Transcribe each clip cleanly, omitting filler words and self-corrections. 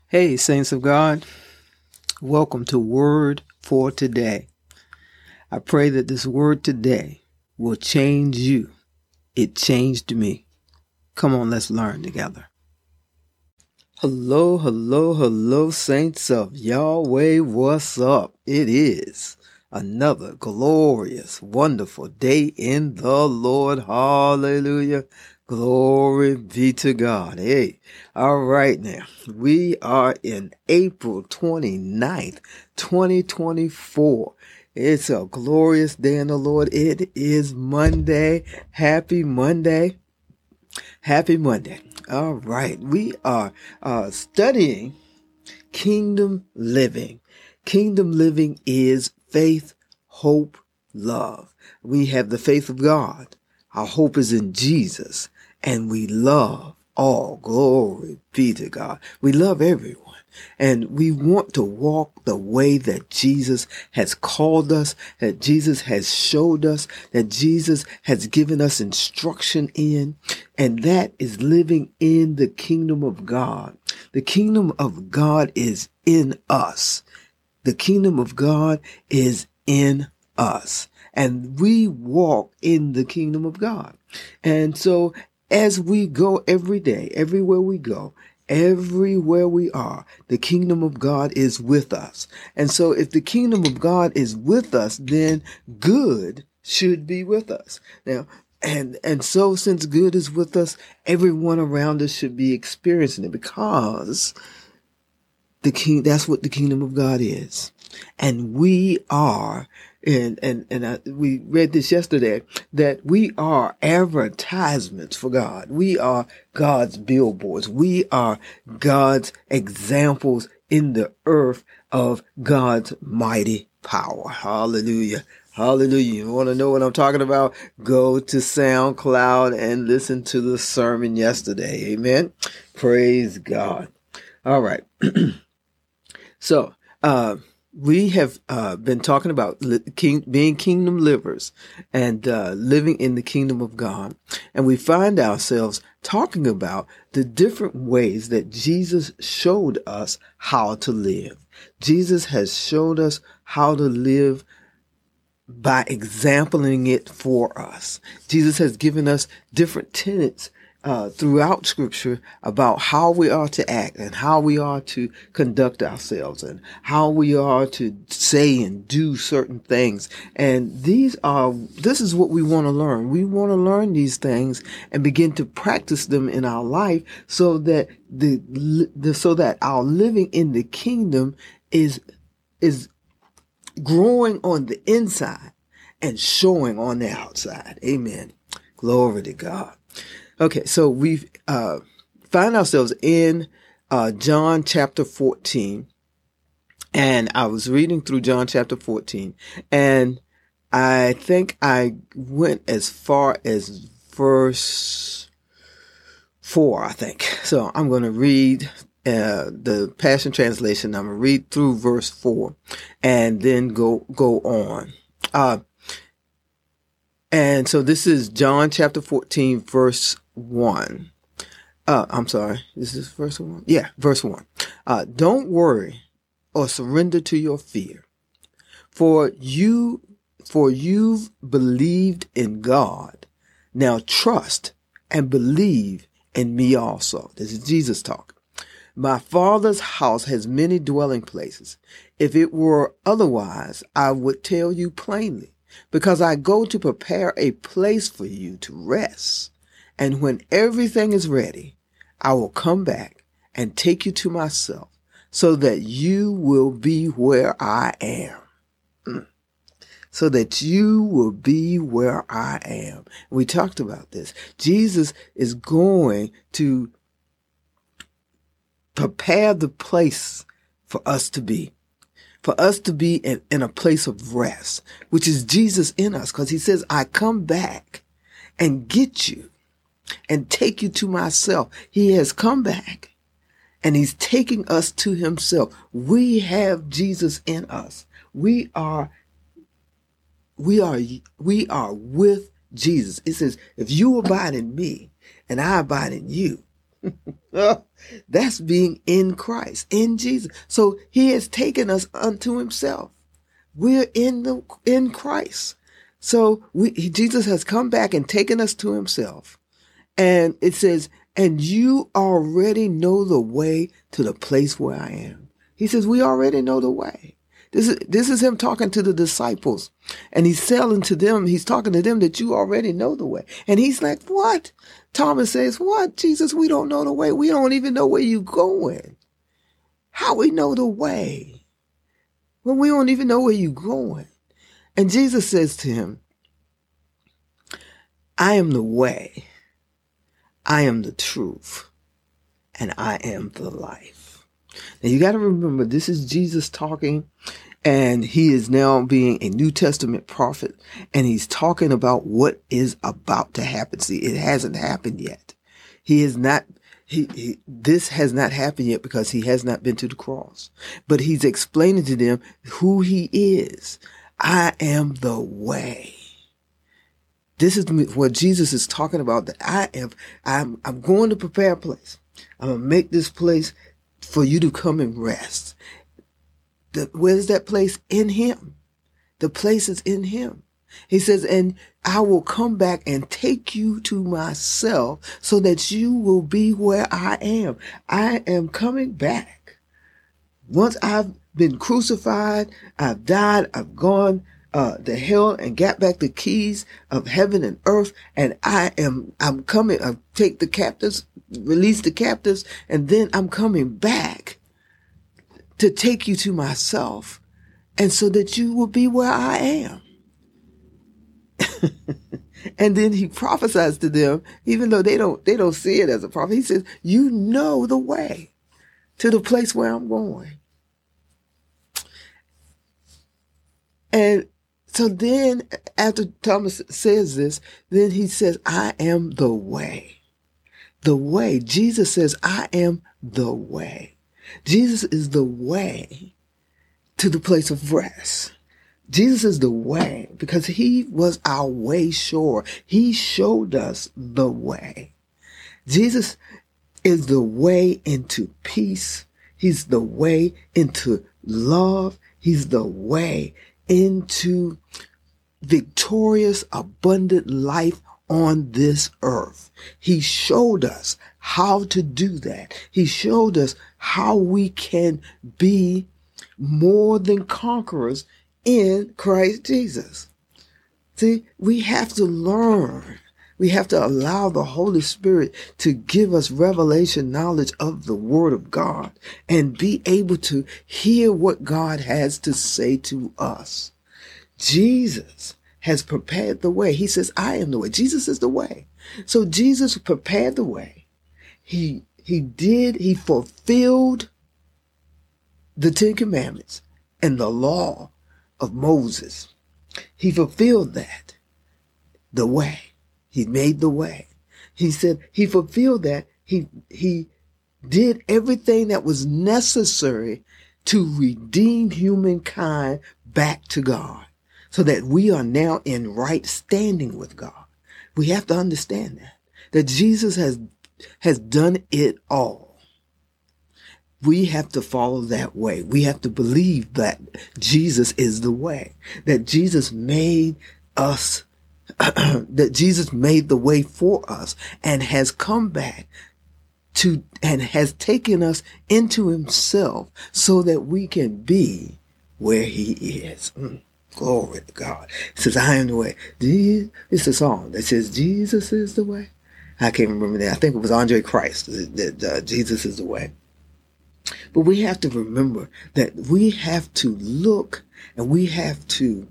Hey, saints of God, welcome to Word for Today. I pray that this word today will change you. It changed me. Come on, let's learn together. Hello, saints of Yahweh. What's up? It is another glorious, wonderful day in the Lord. Hallelujah. Glory be to God. Hey, all right now. We are in April 29th, 2024. It's a glorious day in the Lord. It is Monday. Happy Monday. Happy Monday. All right. We are studying Kingdom Living. Kingdom living is faith, hope, love. We have the faith of God. Our hope is in Jesus. And we love all. Glory be to God. We love everyone. And we want to walk the way that Jesus has called us, that Jesus has showed us, that Jesus has given us instruction in. And that is living in the kingdom of God. The kingdom of God is in us. The kingdom of God is in us. And we walk in the kingdom of God. And so as we go every day, everywhere we go, everywhere we are, the kingdom of God is with us. And so if the kingdom of God is with us, then good should be with us. Now, and so since good is with us, everyone around us should be experiencing it because that's what the kingdom of God is. And we are, we read this yesterday, that we are advertisements for God. We are God's billboards. We are God's examples in the earth of God's mighty power. Hallelujah. Hallelujah. You want to know what I'm talking about? Go to SoundCloud and listen to the sermon yesterday. Amen. Praise God. All right. So, we have been talking about being kingdom livers and living in the kingdom of God. And we find ourselves talking about the different ways that Jesus showed us how to live. Jesus has showed us how to live by exempling it for us. Jesus has given us different tenets throughout Scripture about how we are to act and how we are to conduct ourselves and how we are to say and do certain things. And this is what we want to learn. We want to learn these things and begin to practice them in our life so that so that our living in the kingdom is growing on the inside and showing on the outside. Amen. Glory to God. Okay, so we've find ourselves in John chapter 14, and I was reading through John chapter 14, and I think I went as far as verse 4, I think. So I'm going to read the Passion Translation. I'm going to read through verse 4 and then go on. And so this is John chapter 14, verse 1. I'm sorry. Is this verse 1? Yeah, verse 1. Don't worry or surrender to your fear, for you've believed in God. Now trust and believe in me also. This is Jesus talking. My Father's house has many dwelling places. If it were otherwise, I would tell you plainly, because I go to prepare a place for you to rest. And when everything is ready, I will come back and take you to myself so that you will be where I am. So that you will be where I am. We talked about this. Jesus is going to prepare the place for us to be. For us to be in a place of rest, which is Jesus in us. Because he says, I come back and get you and take you to myself. He has come back and he's taking us to himself. We have Jesus in us. We are with Jesus. It says, if you abide in me and I abide in you, Uh, that's being in Christ, in Jesus. So he has taken us unto himself. We're in Christ. So Jesus has come back and taken us to himself. And it says, and you already know the way to the place where I am. He says, we already know the way. This is him talking to the disciples, and he's telling to them, he's talking to them that you already know the way. And he's like, what? Thomas says, what? Jesus, we don't know the way. We don't even know where you're going. How we know the way when we don't even know where you're going? And Jesus says to him, I am the way, I am the truth, and I am the life. Now you got to remember, this is Jesus talking, and he is now being a New Testament prophet, and he's talking about what is about to happen. See, it hasn't happened yet. This has not happened yet because he has not been to the cross, but he's explaining to them who he is. I am the way. This is what Jesus is talking about, that I'm going to prepare a place. I'm going to make this place for you to come and rest. Where's that place? In him. The place is in him. He says, and I will come back and take you to myself so that you will be where I am. I am coming back. Once I've been crucified, I've died, I've gone to hell and got back the keys of heaven and earth, and I'm coming. I take the captives, release the captives, and then I'm coming back to take you to myself, and so that you will be where I am. And then he prophesies to them, even though they don't see it as a prophet. He says, you know the way to the place where I'm going. And so then after Thomas says this, then he says, I am the way. The way. Jesus says, I am the way. Jesus is the way to the place of rest. Jesus is the way because he was our way shower. He showed us the way. Jesus is the way into peace. He's the way into love. He's the way into victorious, abundant life on this earth. He showed us how to do that. He showed us how we can be more than conquerors in Christ Jesus. See, we have to learn. We have to allow the Holy Spirit to give us revelation knowledge of the Word of God and be able to hear what God has to say to us. Jesus has prepared the way. He says, I am the way. Jesus is the way. So Jesus prepared the way. He fulfilled the Ten Commandments and the law of Moses. He fulfilled that. The way. He made the way. He said he fulfilled that. He did everything that was necessary to redeem humankind back to God so that we are now in right standing with God. We have to understand that Jesus has done it all. We have to follow that way. We have to believe that Jesus is the way, that Jesus made us, that Jesus made the way for us and has come back and has taken us into himself so that we can be where he is. Glory to God. It says, I am the way. It's a song that says, Jesus is the way. I can't remember that. I think it was Andre Christ that Jesus is the way. But we have to remember that we have to look and we have to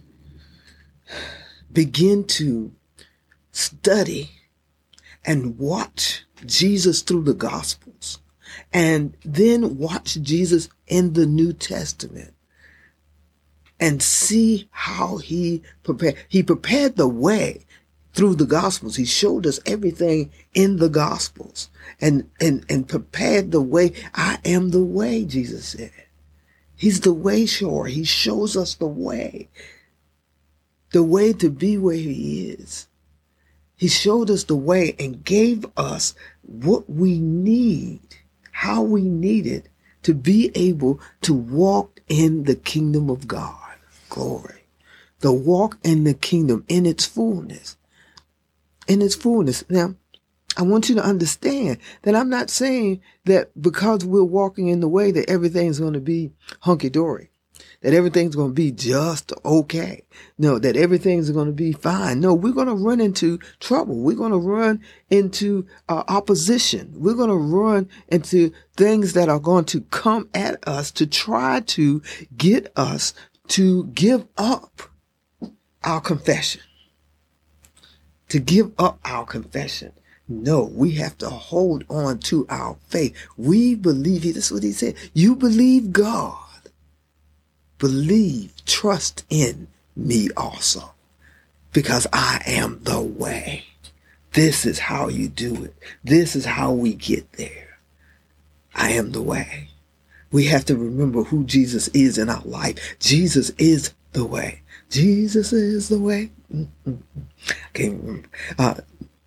begin to study and watch Jesus through the Gospels and then watch Jesus in the New Testament and see how he prepared the way through the Gospels. He showed us everything in the Gospels and prepared the way. I am the way, Jesus said. He's the way shower. He shows us the way to be where he is. He showed us the way and gave us what we need, how we need it to be able to walk in the kingdom of God. Glory. The walk in the kingdom in its fullness. In its fullness. Now, I want you to understand that I'm not saying that because we're walking in the way that everything's going to be hunky-dory, that everything's going to be just okay. No, that everything's going to be fine. No, we're going to run into trouble. We're going to run into opposition. We're going to run into things that are going to come at us to try to get us to give up our confession. To give up our confession. No, we have to hold on to our faith. We believe, that's what he said. You believe God. Believe, trust in me also. Because I am the way. This is how you do it. This is how we get there. I am the way. We have to remember who Jesus is in our life. Jesus is the way. Jesus is the way. I can't remember.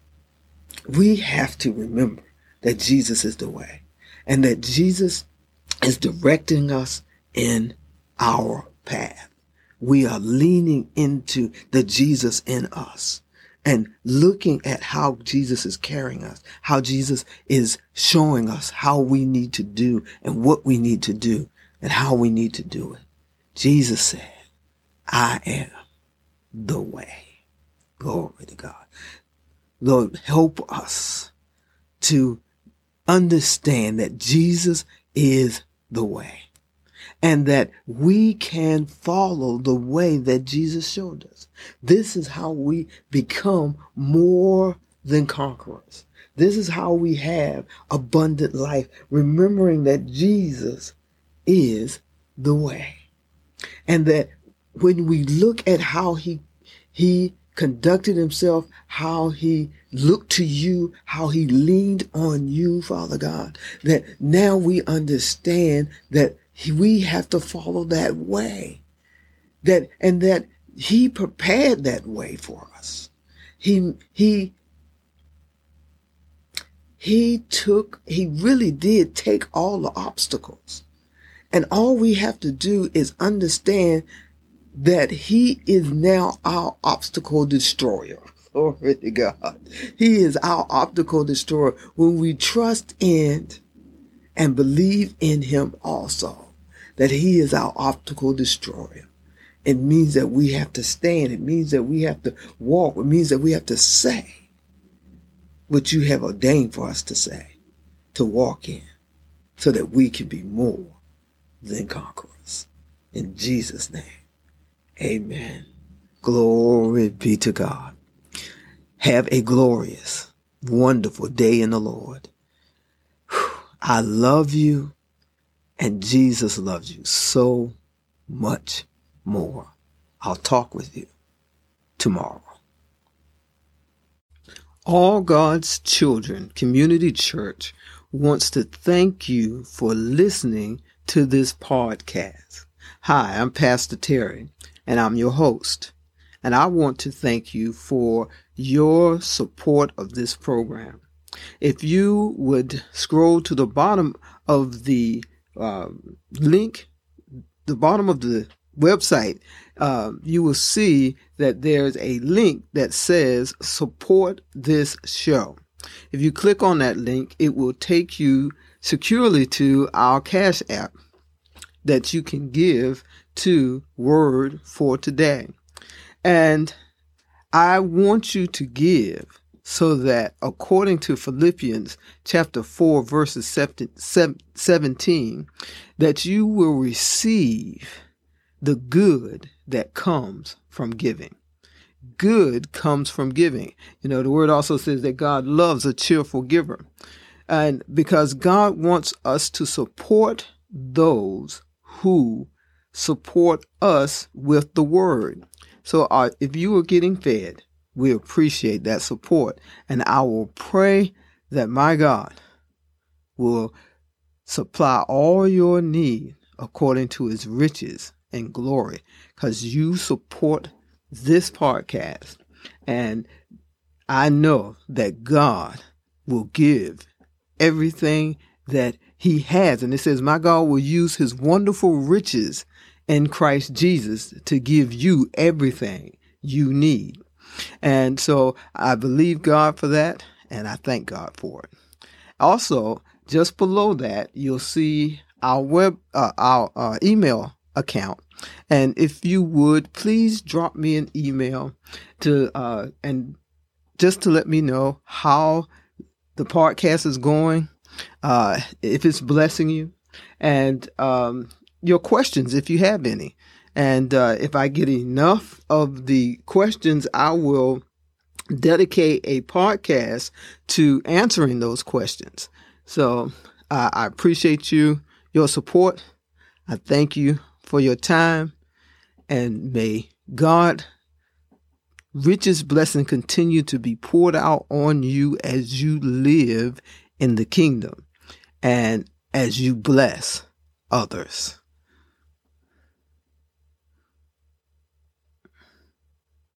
We have to remember that Jesus is the way and that Jesus is directing us in our path. We are leaning into the Jesus in us and looking at how Jesus is carrying us, how Jesus is showing us how we need to do and what we need to do and how we need to do it. Jesus said, I am the way. Glory to God. Lord, help us to understand that Jesus is the way and that we can follow the way that Jesus showed us. This is how we become more than conquerors. This is how we have abundant life, remembering that Jesus is the way. And that when we look at how he conducted himself, how he looked to you, how he leaned on you, Father God, that now we understand that we have to follow that way. And that he prepared that way for us. He really did take all the obstacles. And all we have to do is understand that he is now our obstacle destroyer. Glory to God. He is our obstacle destroyer when we trust in and believe in him also, that he is our obstacle destroyer. It means that we have to stand. It means that we have to walk. It means that we have to say what you have ordained for us to say, to walk in, so that we can be more than conquerors. In Jesus' name. Amen. Glory be to God. Have a glorious, wonderful day in the Lord. I love you, and Jesus loves you so much more. I'll talk with you tomorrow. All God's Children Community Church wants to thank you for listening to this podcast. Hi, I'm Pastor Terry, and I'm your host. And I want to thank you for your support of this program. If you would scroll to the bottom of the link, the bottom of the website, you will see that there's a link that says support this show. If you click on that link, it will take you securely to our Cash App that you can give to Word for Today. And I want you to give so that according to Philippians chapter 4, verses 17, that you will receive the good that comes from giving. Good comes from giving. You know, the word also says that God loves a cheerful giver. And because God wants us to support those who support us with the word. So if you are getting fed, we appreciate that support. And I will pray that my God will supply all your need according to his riches and glory, because you support this podcast. And I know that God will give everything that he has. And it says, my God will use his wonderful riches in Christ Jesus to give you everything you need. And so I believe God for that, and I thank God for it. Also, just below that, you'll see our email account. And if you would, please drop me an email and just to let me know how the podcast is going, if it's blessing you, and your questions, if you have any. And if I get enough of the questions, I will dedicate a podcast to answering those questions. So I appreciate your support. I thank you for your time, and may God richest blessing continue to be poured out on you as you live in the kingdom and as you bless others.